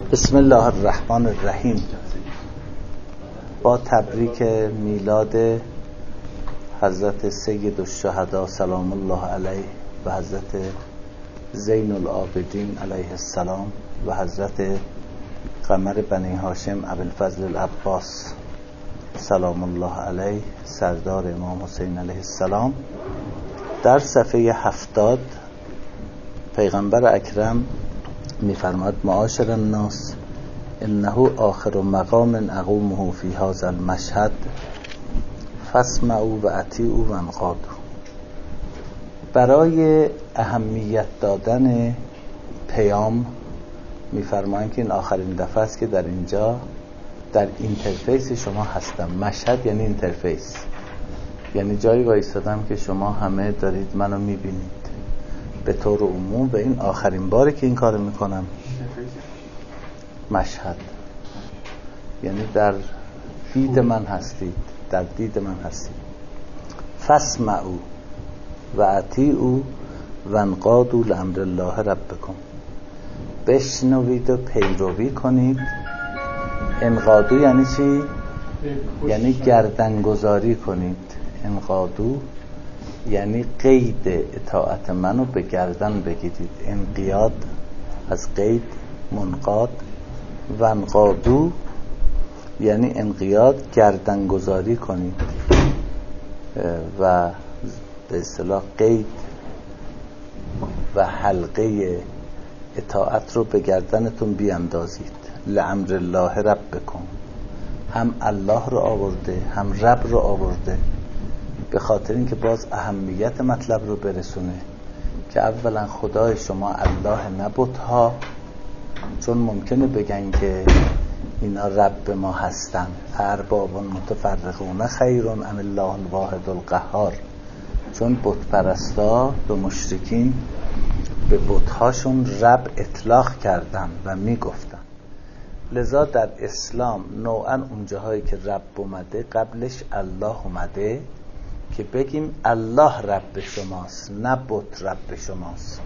بسم الله الرحمن الرحیم. با تبریک میلاد حضرت سید الشهدا سلام الله علیه و حضرت زین العابدین علیه السلام و حضرت قمر بنی هاشم ابوالفضل العباس سلام الله علیه سردار امام حسین علیه السلام، در صفحه 70 پیغمبر اکرم می‌فرماید معاشر الناس انه آخر مقام اقومه فی هذا المشهد فاسمعوا و اطیعوا و انقادوا. برای اهمیت دادن پیام می‌فرمایند که این آخرین دفعه است که در اینجا در اینترفیس شما هستم. مشهد یعنی اینترفیس، یعنی جایی وایستادم که شما همه دارید منو می‌بینید به طور عموم و این آخرین باره که این کارو میکنم. مشهد یعنی در دید من هستید، در دید من هستید. فاسمعوا و اطیعوا و انقادوا لامر الله ربکم. بشنوید و پیروی کنید. انقادوا یعنی چی؟ یعنی گردنگذاری کنید. انقادوا یعنی قید اطاعت منو به گردن بگیرید. انقیاد از قید، منقاد. و انقادو یعنی انقیاد، گردن گذاری کنید و به اصطلاح قید و حلقه اطاعت رو به گردنتون بیاندازید. لامر الله ربکم، هم الله رو آورده هم رب رو آورده به خاطر اینکه باز اهمیت مطلب رو برسونه که اولا خدای شما الله نبودها، چون ممکنه بگن که اینا رب ما هستن. ارباب متفرقون خیر ام الله الواحد القهار، چون بت پرستا به مشرکین به بت‌هاشون رب اطلاق کردن و میگفتن. لذا در اسلام نوعا اون جاهایی که رب اومده قبلش الله اومده که بگیم الله رب شماست، نه بت رب شماست.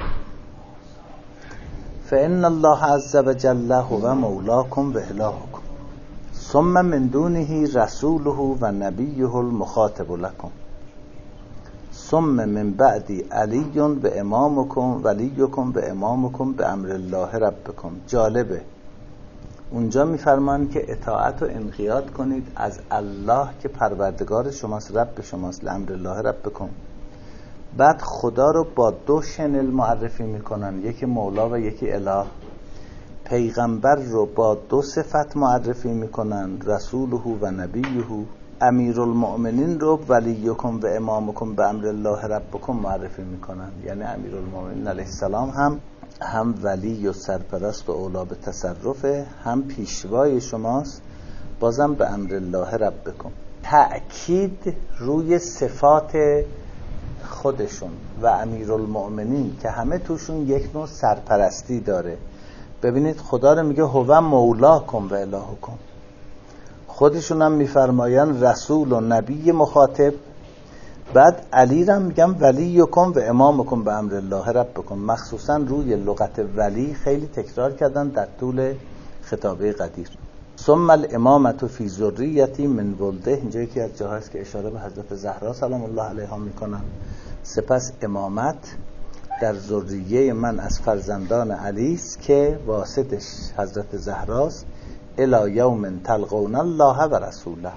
فإن الله عز وجل هو مولاكم و الهكم ثم من دونه رسوله و نبیه المخاطب لكم ثم من بعد علی و امامكم ولیكم و امامكم بامر الله ربكم. جالبه اونجا میفرمان که اطاعت و انقیاد کنید از الله که پروردگار شماست، رب شماست. لامر الله ربکم. بعد خدا رو با دو شنل معرفی میکنن، یکی مولا و یکی اله. پیغمبر رو با دو صفت معرفی میکنن، رسوله و نبیه. امیرالمؤمنین رو ولیکم و امامکم بامر الله ربکم معرفی میکنن، یعنی امیرالمؤمنین علیه السلام هم ولی و سرپرست و اولا به تصرفه، هم پیشوای شماست، بازم به امر الله ربکم. تأکید روی صفات خودشون و امیرالمؤمنین که همه توشون یک نوع سرپرستی داره. ببینید خدا رو میگه هو مولاکم و الهکم، خودشون هم میفرماین رسول و نبی مخاطب. بعد علی را میگم ولیکم و امامکم به امر الله ربکم. مخصوصا روی لغت ولی خیلی تکرار کردن در طول خطابه قدیر. ثم الامامت فی ذریتی من ولده، اینجا یکی از جاهاست که اشاره به حضرت زهرا سلام الله علیها میکنن. سپس امامت در ذریه من از فرزندان علی است که واسطش حضرت زهراست. الی یوم تلقون الله و رسوله.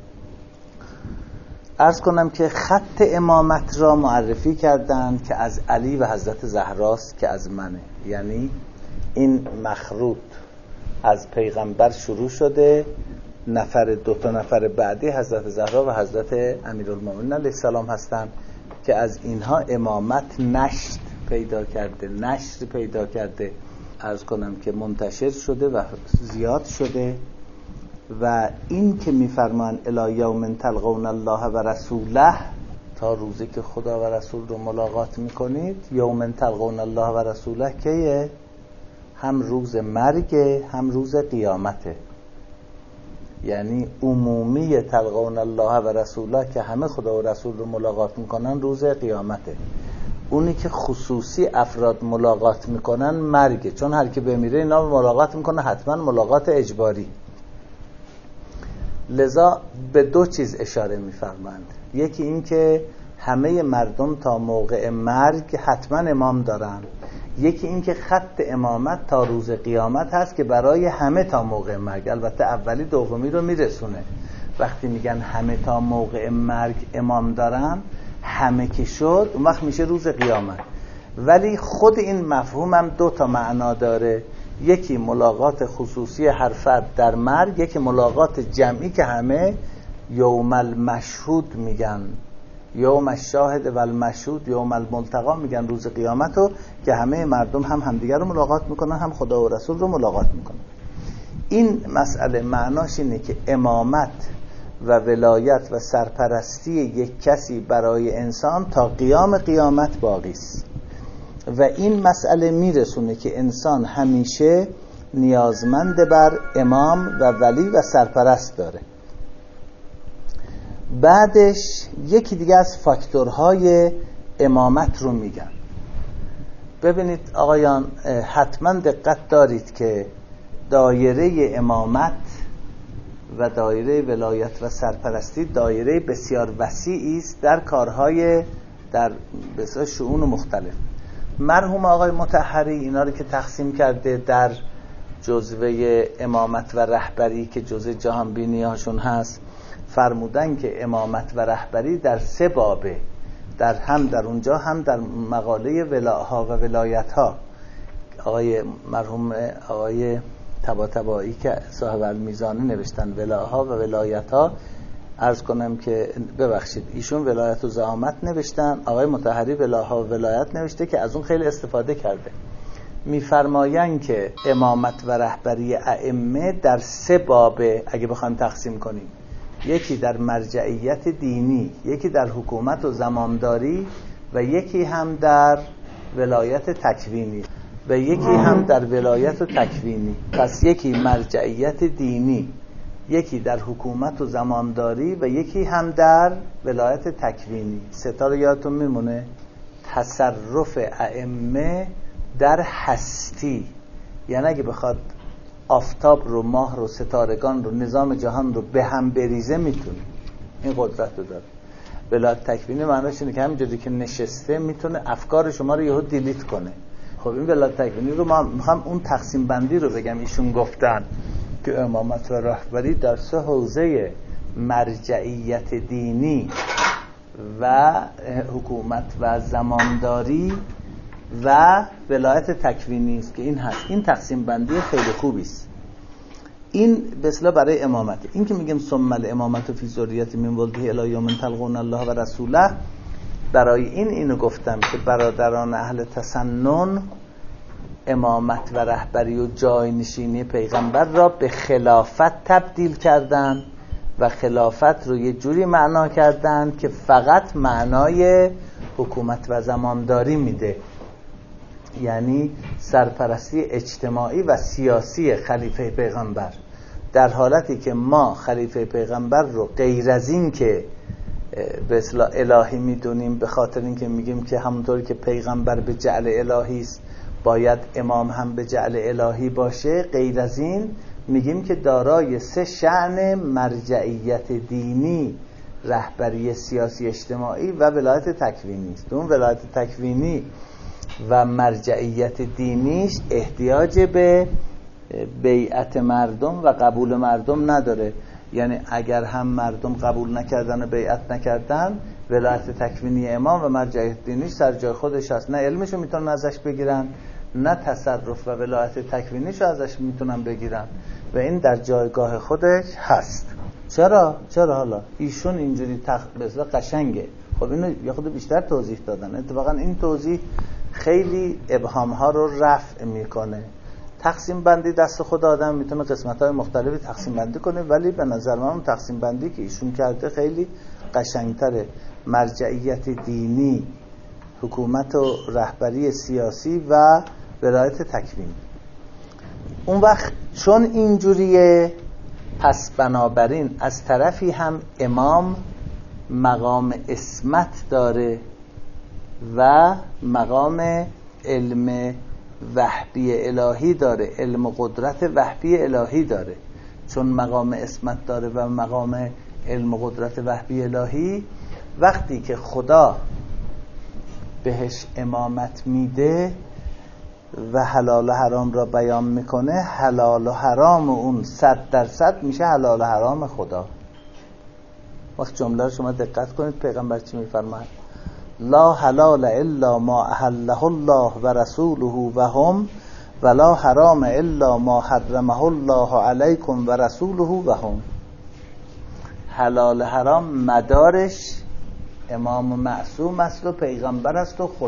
عرض کنم که خط امامت را معرفی کردند که از علی و حضرت زهراست که از منه، یعنی این مخروط از پیغمبر شروع شده، دو تا نفر بعدی حضرت زهرا و حضرت امیرالمؤمنین علیه السلام هستند که از اینها امامت نشر پیدا کرده. عرض کنم که منتشر شده و زیاد شده. و این که میفرمان الی یوم تلقون الله و رسوله، تا روزی که خدا و رسول رو ملاقات میکنید. یوم تلقون الله و رسوله کیه؟ هم روز مرگ هم روز قیامته، یعنی عمومی تلقون الله و رسوله که همه خدا و رسول رو ملاقات میکنن روز قیامته. اونی که خصوصی افراد ملاقات میکنن مرگه، چون هر کی بمیره اینا ملاقات میکنه، حتما ملاقات اجباری. لذا به دو چیز اشاره میفرمند. یکی این که همه مردم تا موقع مرگ حتما امام دارن، یکی این که خط امامت تا روز قیامت هست که برای همه تا موقع مرگ. البته اولی دومی رو میرسونه. وقتی میگن همه تا موقع مرگ امام دارن، همه که شد اون وقت میشه روز قیامت. ولی خود این مفهوم هم دو تا معنا داره، یکی ملاقات خصوصی هر فرد در مرگ، یکی ملاقات جمعی که همه یوم المشهود میگن، یوم الشاهد و المشهود، یوم الملتقا میگن، روز قیامتو که همه مردم هم همدیگر رو ملاقات میکنن، هم خدا و رسول رو ملاقات میکنن. این مسئله معناش اینه که امامت و ولایت و سرپرستی یک کسی برای انسان تا قیام قیامت باقی است و این مسئله میرسونه که انسان همیشه نیازمند بر امام و ولی و سرپرست داره. بعدش یکی دیگه از فاکتورهای امامت رو میگن. ببینید آقایان، حتما دقت دارید که دایره امامت و دایره ولایت و سرپرستی دایره بسیار وسیعی است در کارهای در بسیار شؤون مختلف. مرحوم آقای مطهری اینا رو که تقسیم کرده در جزوه امامت و رهبری که جزء جهانبینی هاشون هست، فرمودن که امامت و رهبری در 3 بابه، هم در اونجا هم در مقاله ولاها و ولایت ها. آقای مرحوم آقای طباطبایی که صاحب المیزانه نوشتن ولاها و ولایت ها، عرض کنم که ببخشید ایشون ولایت و زعامت نوشتن، آقای مطهری ولاها و ولایت نوشته که از اون خیلی استفاده کرده. میفرمایند که امامت و رهبری ائمه در 3 بابه اگه بخوام تقسیم کنیم، یکی در مرجعیت دینی، یکی در حکومت و زمامداری و یکی هم در ولایت تکوینی و یکی هم در ولایت و تکوینی. پس یکی مرجعیت دینی، یکی در حکومت و زمامداری و یکی هم در ولایت تکوینی. 3 تا رو یادتون میمونه؟ تصرف ائمه در هستی، یعنی اگه بخواد آفتاب رو، ماه رو، ستارگان رو، نظام جهان رو به هم بریزه میتونه، این قدرت رو داره. ولایت تکوینی معناش اینه که همینجوری که نشسته میتونه افکار شما رو یهو دیلیت کنه. خب این ولایت تکوینی رو ما میخوام اون تقسیم بندی رو بگم. ایشون گفتن که امامت و رهبری در 3 حوزه مرجعیت دینی و حکومت و زمامداری و ولایت تکوینی است که این هست. این تقسیم بندی خیلی خوبی است. این به اصطلاح برای امامت. این که میگیم ثم الامامت فی ذریة من ولده الی یوم تلقون الله و رسوله، برای اینو گفتم که برادران اهل تسنن امامت و رهبری و جاینشینی پیغمبر را به خلافت تبدیل کردن و خلافت رو یه جوری معنا کردن که فقط معنای حکومت و زمامداری میده، یعنی سرپرستی اجتماعی و سیاسی خلیفه پیغمبر، در حالتی که ما خلیفه پیغمبر رو غیر از این که به اصطلاح الهی میدونیم، به خاطر اینکه میگیم که همونطوری که پیغمبر به جعل الهی است باید امام هم به جعل الهی باشه، غیر از این میگیم که دارای 3 شأن مرجعیت دینی، رهبری سیاسی اجتماعی و ولایت تکوینی است. اون ولایت تکوینی و مرجعیت دینیش احتیاج به بیعت مردم و قبول مردم نداره. یعنی اگر هم مردم قبول نکردن و بیعت نکردن، ولایت تکوینی امام و مرجعیت دینیش سر جای خودش هست، نه علمشو میتونن ازش بگیرن، نه تصرف و ولایت تکوینیشو ازش میتونن بگیرن و این در جایگاه خودش هست. چرا حالا ایشون اینجوری مثلا قشنگه؟ خب اینو یه خود بیشتر توضیح دادن. اتفاقا این توضیح خیلی ابهام ها رو رفع میکنه. تقسیم بندی دست خود آدم میتونه قسمت های مختلفی تقسیم بندی کنه، ولی به نظر من اون تقسیم بندی که ایشون کرده خیلی قشنگتره. مرجعیت دینی، حکومت و رهبری سیاسی و ولایت تکوینی. اون وقت چون اینجوریه، پس بنابراین از طرفی هم امام مقام اسمت داره و مقام علم وحبی الهی داره، علم و قدرت وحبی الهی داره. چون مقام اسمت داره و مقام علم و قدرت وحبی الهی، وقتی که خدا بهش امامت میده و حلال و حرام را بیان میکنه، حلال و حرام اون 100% میشه حلال و حرام خدا. وقت جمله رو شما دقت کنید پیغمبر چی میفرماید؟ لا حلال الا ما احله الله و رسوله و هم، ولا حرام الا ما حرمه الله علیکم و رسوله و هم. حلال حرام مدارش امام معصوم است و پیغمبر است و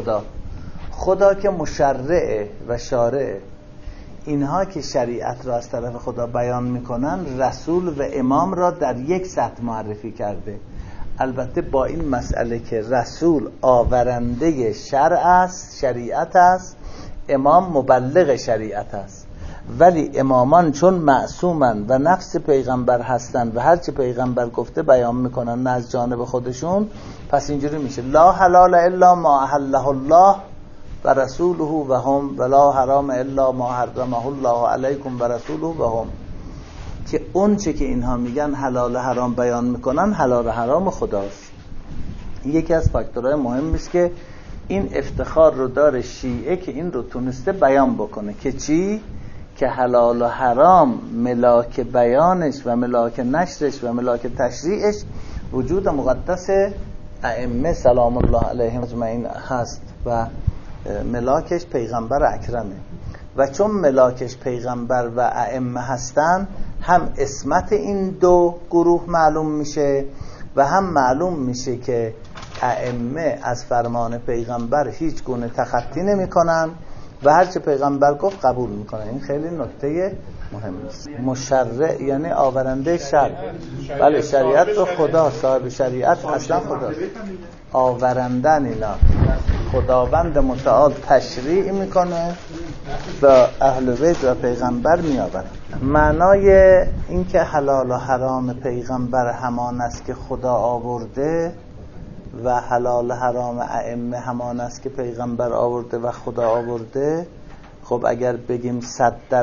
خدا که مشرعه و شارعه. اینها که شریعت را از طرف خدا بیان میکنن، رسول و امام را در یک سطح معرفی کرده. البته با این مسئله که رسول آورنده شرع است، شریعت است، امام مبلغ شریعت است. ولی امامان چون معصومن و نفس پیغمبر هستن و هرچی پیغمبر گفته بیان میکنن نه از جانب خودشون، پس اینجوری میشه لا حلال الا ما احله الله و رسوله و هم، ولا حرام الا ما حرمه الله علیکم و رسوله و هم. که اون چه که اینها میگن حلال و حرام بیان میکنن، حلال و حرام خداست. یکی از فاکتورهای مهمی است که این افتخار رو داره شیعه که این رو تونسته بیان بکنه که چی؟ که حلال و حرام ملاک بیانش و ملاک نشرش و ملاک تشریعش وجود مقدس ائمه سلام الله علیهم اجمعین هست و ملاکش پیغمبر اکرمه. و چون ملاکش پیغمبر و ائمه هستن، هم اسمت این دو گروه معلوم میشه و هم معلوم میشه که ائمه از فرمان پیغمبر هیچ گونه تخطی نمی کنن و هرچه پیغمبر گفت قبول میکنن. این خیلی نکته مهمی است. مشرع یعنی آورنده شرع. بله، شریعت رو خدا، صاحب شریعت اصلا خداست. آورندن اینا خداوند متعال تشریع میکنه و اهل بیت و پیغمبر میآورن. معنای این که حلال و حرام پیغمبر همان است که خدا آورده و حلال و حرام ائمه همان است که پیغمبر آورده و خدا آورده، خب اگر بگیم 100%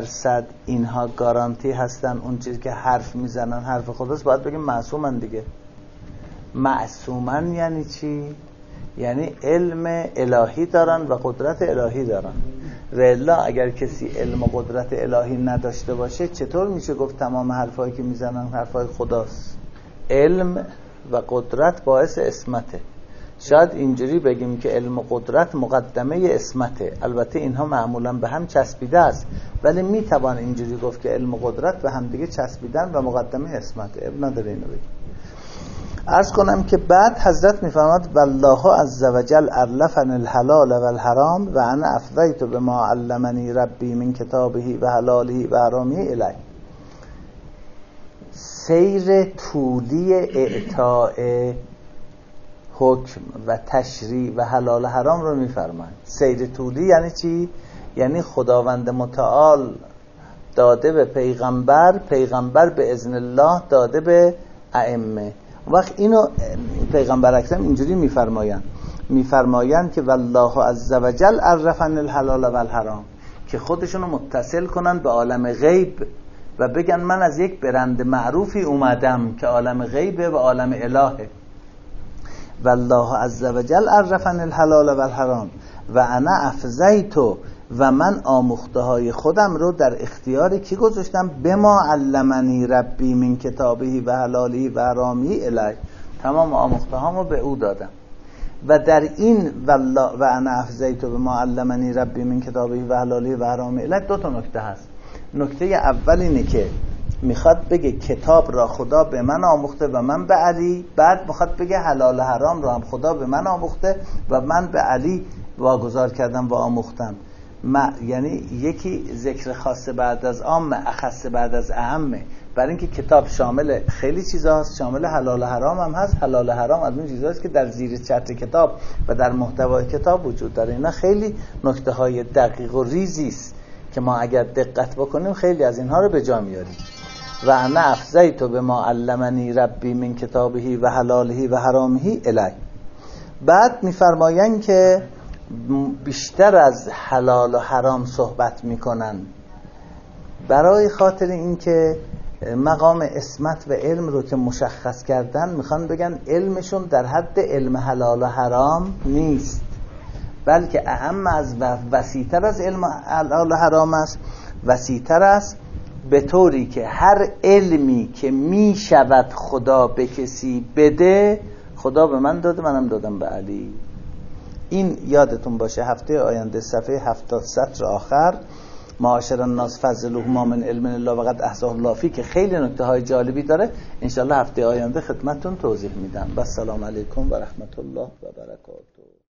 اینها گارانتی هستن اون چیزی که حرف میزنن حرف خداست، باید بگیم معصومن دیگه. معصومن یعنی چی؟ یعنی علم الهی دارن و قدرت الهی دارن. رلا اگر کسی علم و قدرت الهی نداشته باشه، چطور میشه گفت تمام حرفایی که میزنن حرفای خداست؟ علم و قدرت باعث اسمته. شاید اینجوری بگیم که علم و قدرت مقدمه اسمته. البته اینها معمولا به هم چسبیده است، ولی میتوان اینجوری گفت که علم و قدرت به هم دیگه چسبیدن و مقدمه اسمته. اب نداره اینو بگیم. عرض کنم که بعد حضرت میفرماد والله عز وجل علفن الحلال و الحرام و انا افضیت بما علمنی ربی من کتابه و حلاله و حرامه الی. سیر طولی اعطاء حکم و تشریع و حلال و حرام رو میفرماید. سیر طولی یعنی چی؟ یعنی خداوند متعال داده به پیغمبر، پیغمبر به اذن الله داده به ائمه. وقت اینو پیغمبر اکرم اینجوری میفرمایند که والله عز وجل عرفن الحلال و الحرام، که خودشونو متصل کنن به عالم غیب و بگن من از یک برند معروفی اومدم که عالم غیبه و عالم الهه. والله عز وجل عرفن الحلال و الحرام و انا افضیتو، و من آموخته های خودم رو در اختیار کی گذاشتم؟ بما علمنی ربی من کتابه و حلاله و حرامه الی. تمام آموخته هامو به او دادم. و در این والله و انا افضیتو بما علمنی ربی من کتابه و حلاله و حرامه الی دو تا نکته هست. نکته اول اینه که میخواد بگه کتاب را خدا به من آموخته و من به علی، بعد میخواد بگه حلال حرام را هم خدا به من آموخته و من به علی واگذار کردم و آموختم. یعنی یکی ذکر خاص بعد از عام، اخص بعد از اعمه. برای اینکه کتاب شامل خیلی چیزاست، شامل حلال حرام هم هست. حلال حرام از اون چیزاست که در زیر چتر کتاب و در محتوای کتاب وجود داره. اینا خیلی نکته های دقیق و ریزی است که ما اگر دقت بکنیم خیلی از اینها رو به جا میاریم. و انا افضیت بما علمنی ربی من کتابه و حلاله و حرامه الی. بعد میفرمایند که بیشتر از حلال و حرام صحبت میکنن برای خاطر اینکه مقام عصمت و علم رو که مشخص کردن میخوان بگن علمشون در حد علم حلال و حرام نیست، بلکه اهم از و وسیع‌تر از علم حلال و حرام است، وسیع‌تر است به طوری که هر علمی که میشود خدا به کسی بده خدا به من داده، منم دادم به علی. این یادتون باشه. هفته آینده صفحه 70 سطر آخر معاشر الناس فضلوا ما من علم الله و قد احصاه الله فی که خیلی نکته های جالبی داره، انشالله هفته آینده خدمتتون توضیح میدم. و السلام علیکم و رحمت الله و برکاته.